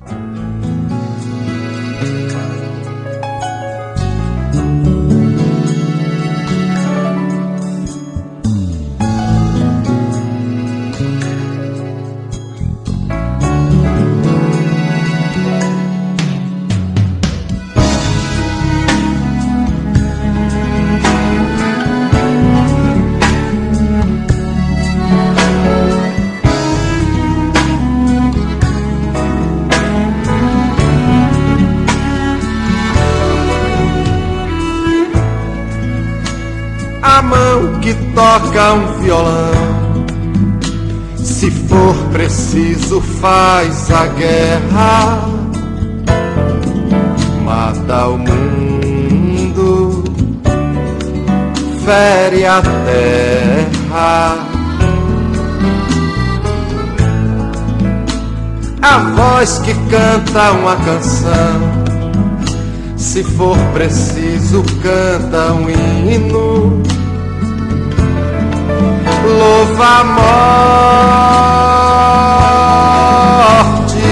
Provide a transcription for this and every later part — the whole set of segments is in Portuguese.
A mão que toca um violão, se for preciso faz a guerra, mata o mundo, fere a terra. A voz que canta uma canção, se for preciso canta um hino, louva a morte,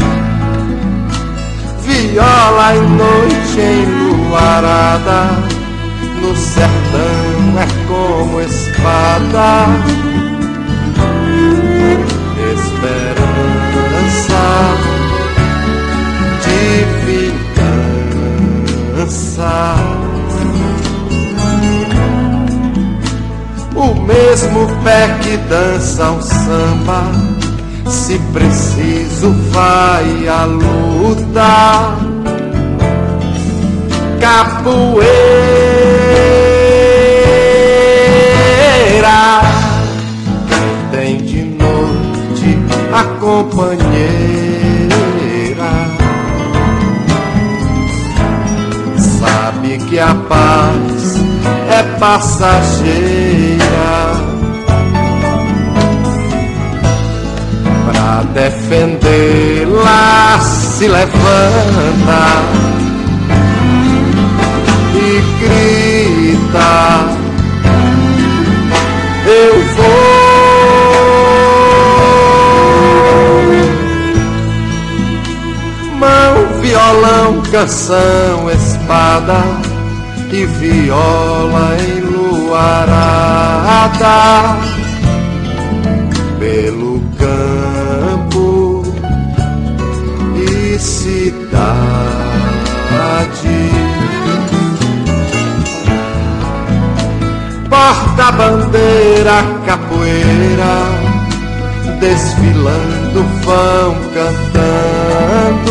viola em noite enluarada, no sertão é como espada, esperança de vingança. O mesmo pé que dança um samba, se preciso vai à luta. Capoeira, quem tem de noite a companheira, sabe que a paz é passageira. Pra defendê-la se levanta e grita: eu vou. Mão, violão, canção, espada e viola enluarada, pelo campo e cidade. Porta-bandeira, capoeira, desfilando vão cantando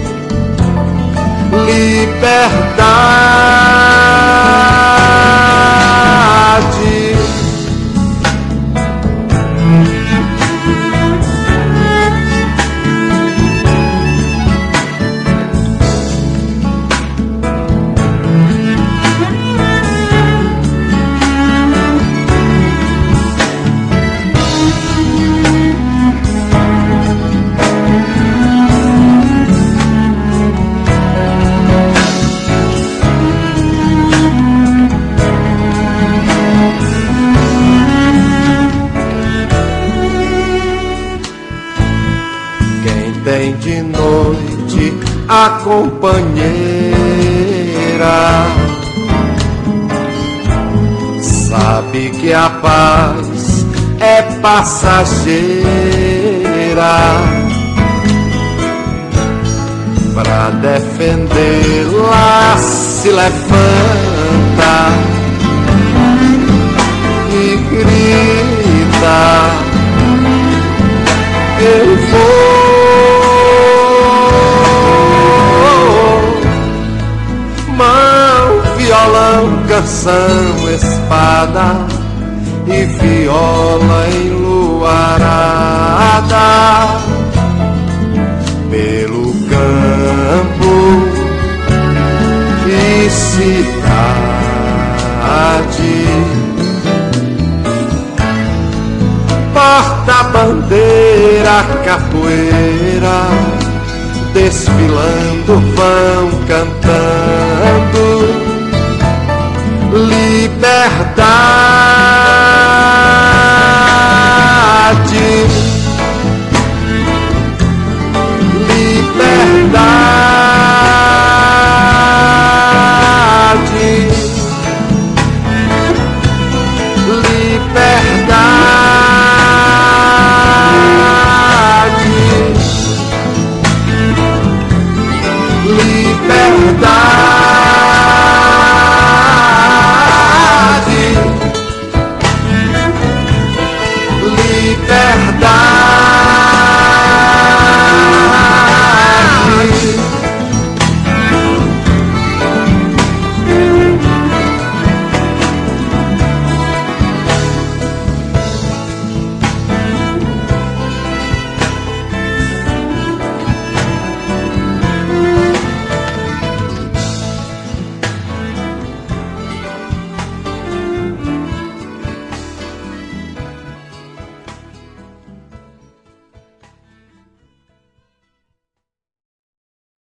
liberdade. Tem de noite a companheira, sabe que a paz é passageira. Pra defendê-la se levanta e grita: eu vou. Mão, violão, canção, espada e viola enluarada, pelo campo e cidade. Porta-bandeira, capoeira, desfilando vão cantando liberdade, liberdade. liberdade.